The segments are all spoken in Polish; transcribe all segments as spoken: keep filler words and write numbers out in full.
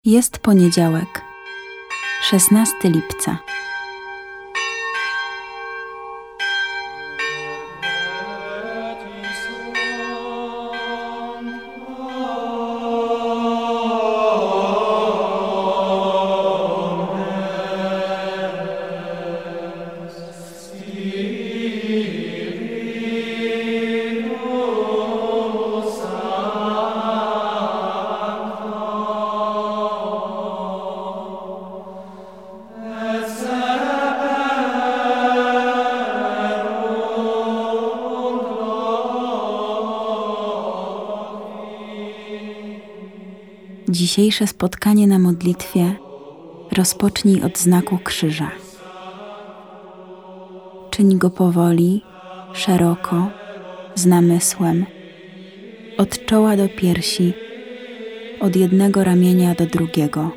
Jest poniedziałek, szesnastego lipca. Dzisiejsze spotkanie na modlitwie rozpocznij od znaku krzyża. Czyń go powoli, szeroko, z namysłem, od czoła do piersi, od jednego ramienia do drugiego.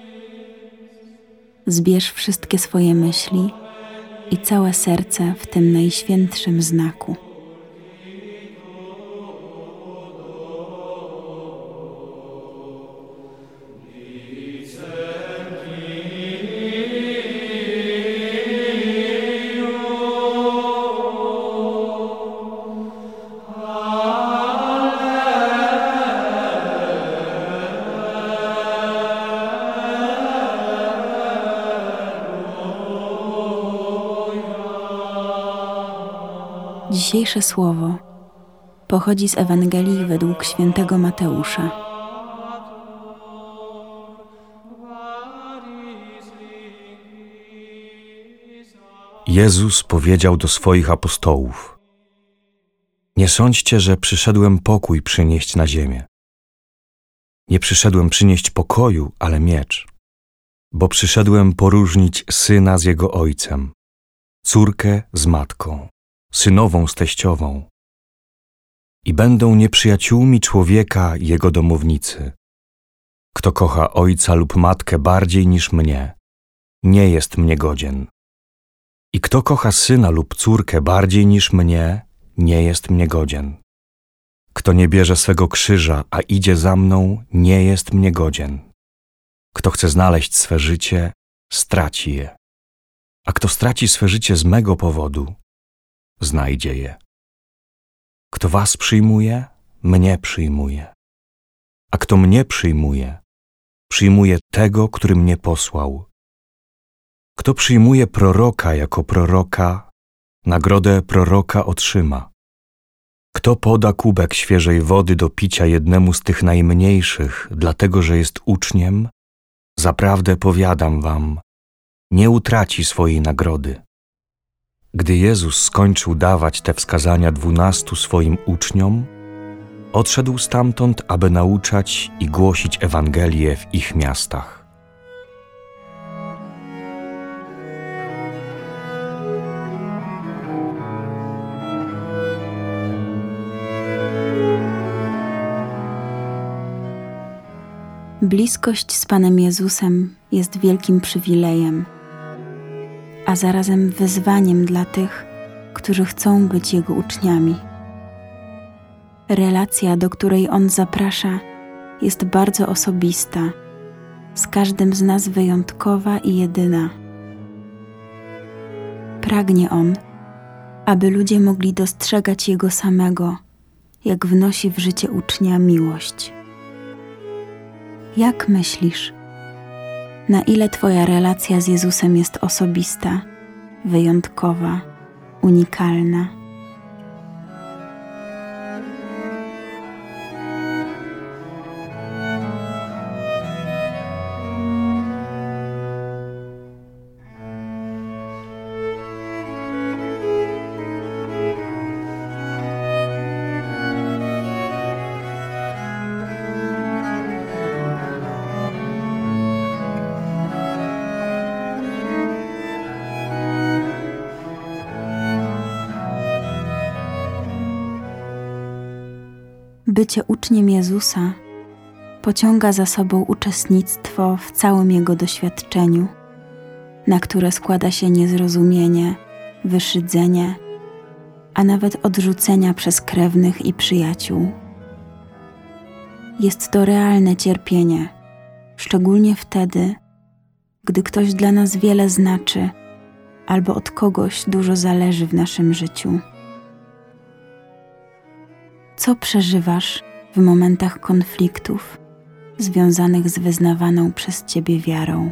Zbierz wszystkie swoje myśli i całe serce w tym najświętszym znaku. Dzisiejsze słowo pochodzi z Ewangelii według świętego Mateusza. Jezus powiedział do swoich apostołów: Nie sądźcie, że przyszedłem pokój przynieść na ziemię. Nie przyszedłem przynieść pokoju, ale miecz, bo przyszedłem poróżnić syna z jego ojcem, córkę z matką, synową z teściową. I będą nieprzyjaciółmi człowieka jego domownicy. Kto kocha ojca lub matkę bardziej niż mnie, nie jest mnie godzien. I kto kocha syna lub córkę bardziej niż mnie, nie jest mnie godzien. Kto nie bierze swego krzyża, a idzie za mną, nie jest mnie godzien. Kto chce znaleźć swe życie, straci je. A kto straci swe życie z mego powodu, znajdzie je. Kto was przyjmuje, mnie przyjmuje. A kto mnie przyjmuje, przyjmuje tego, który mnie posłał. Kto przyjmuje proroka jako proroka, nagrodę proroka otrzyma. Kto poda kubek świeżej wody do picia jednemu z tych najmniejszych, dlatego że jest uczniem, zaprawdę powiadam wam, nie utraci swojej nagrody. Gdy Jezus skończył dawać te wskazania dwunastu swoim uczniom, odszedł stamtąd, aby nauczać i głosić Ewangelię w ich miastach. Bliskość z Panem Jezusem jest wielkim przywilejem, a zarazem wyzwaniem dla tych, którzy chcą być Jego uczniami. Relacja, do której On zaprasza, jest bardzo osobista, z każdym z nas wyjątkowa i jedyna. Pragnie On, aby ludzie mogli dostrzegać Jego samego, jak wnosi w życie ucznia miłość. Jak myślisz, na ile Twoja relacja z Jezusem jest osobista, wyjątkowa, unikalna? Bycie uczniem Jezusa pociąga za sobą uczestnictwo w całym Jego doświadczeniu, na które składa się niezrozumienie, wyszydzenie, a nawet odrzucenia przez krewnych i przyjaciół. Jest to realne cierpienie, szczególnie wtedy, gdy ktoś dla nas wiele znaczy albo od kogoś dużo zależy w naszym życiu. Co przeżywasz w momentach konfliktów związanych z wyznawaną przez Ciebie wiarą?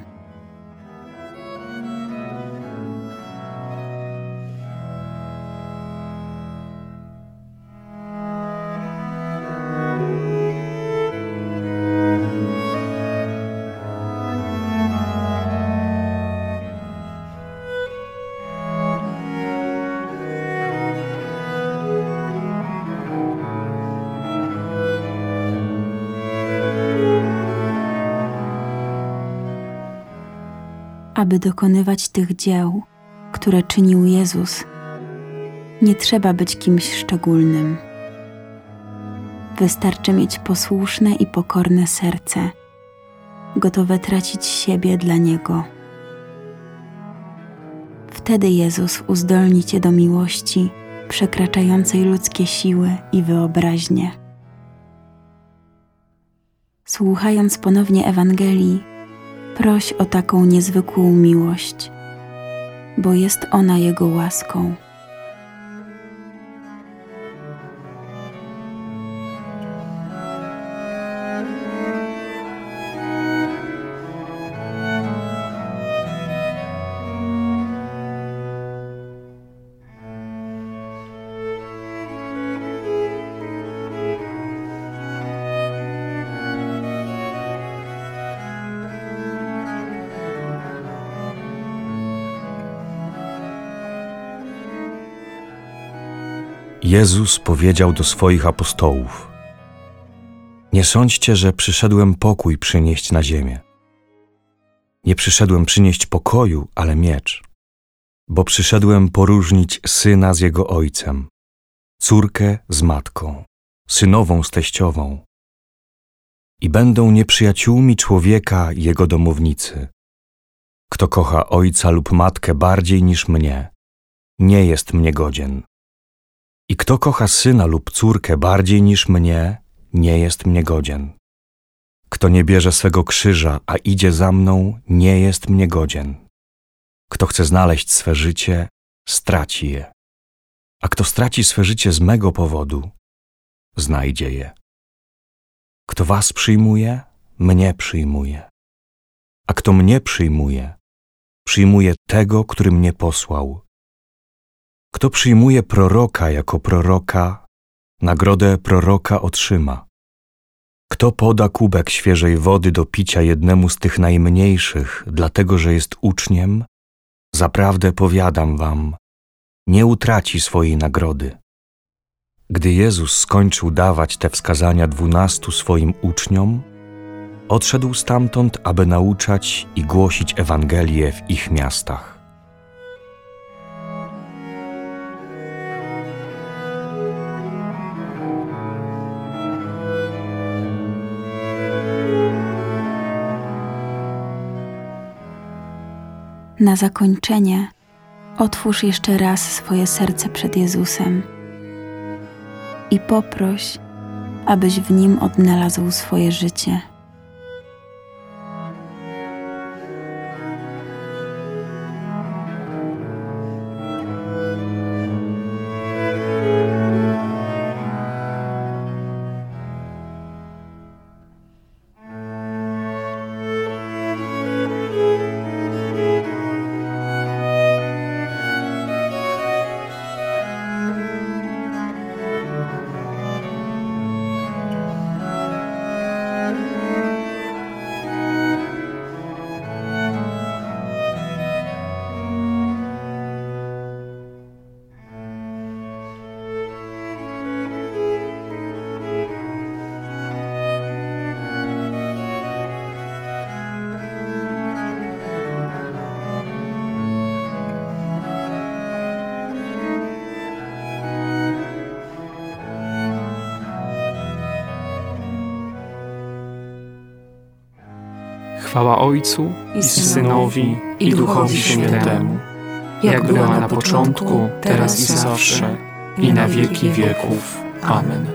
Aby dokonywać tych dzieł, które czynił Jezus, nie trzeba być kimś szczególnym. Wystarczy mieć posłuszne i pokorne serce, gotowe tracić siebie dla Niego. Wtedy Jezus uzdolni Cię do miłości przekraczającej ludzkie siły i wyobraźnię. Słuchając ponownie Ewangelii, proś o taką niezwykłą miłość, bo jest ona Jego łaską. Jezus powiedział do swoich apostołów: Nie sądźcie, że przyszedłem pokój przynieść na ziemię. Nie przyszedłem przynieść pokoju, ale miecz, bo przyszedłem poróżnić syna z jego ojcem, córkę z matką, synową z teściową. I będą nieprzyjaciółmi człowieka jego domownicy. Kto kocha ojca lub matkę bardziej niż mnie, nie jest mnie godzien. I kto kocha syna lub córkę bardziej niż mnie, nie jest mnie godzien. Kto nie bierze swego krzyża, a idzie za mną, nie jest mnie godzien. Kto chce znaleźć swe życie, straci je. A kto straci swe życie z mego powodu, znajdzie je. Kto was przyjmuje, mnie przyjmuje. A kto mnie przyjmuje, przyjmuje tego, który mnie posłał. Kto przyjmuje proroka jako proroka, nagrodę proroka otrzyma. Kto poda kubek świeżej wody do picia jednemu z tych najmniejszych, dlatego że jest uczniem, zaprawdę powiadam wam, nie utraci swojej nagrody. Gdy Jezus skończył dawać te wskazania dwunastu swoim uczniom, odszedł stamtąd, aby nauczać i głosić Ewangelię w ich miastach. Na zakończenie otwórz jeszcze raz swoje serce przed Jezusem i poproś, abyś w Nim odnalazł swoje życie. Chwała Ojcu i Synowi i Duchowi Świętemu, jak była na początku, teraz i zawsze, i na wieki wieków. Amen.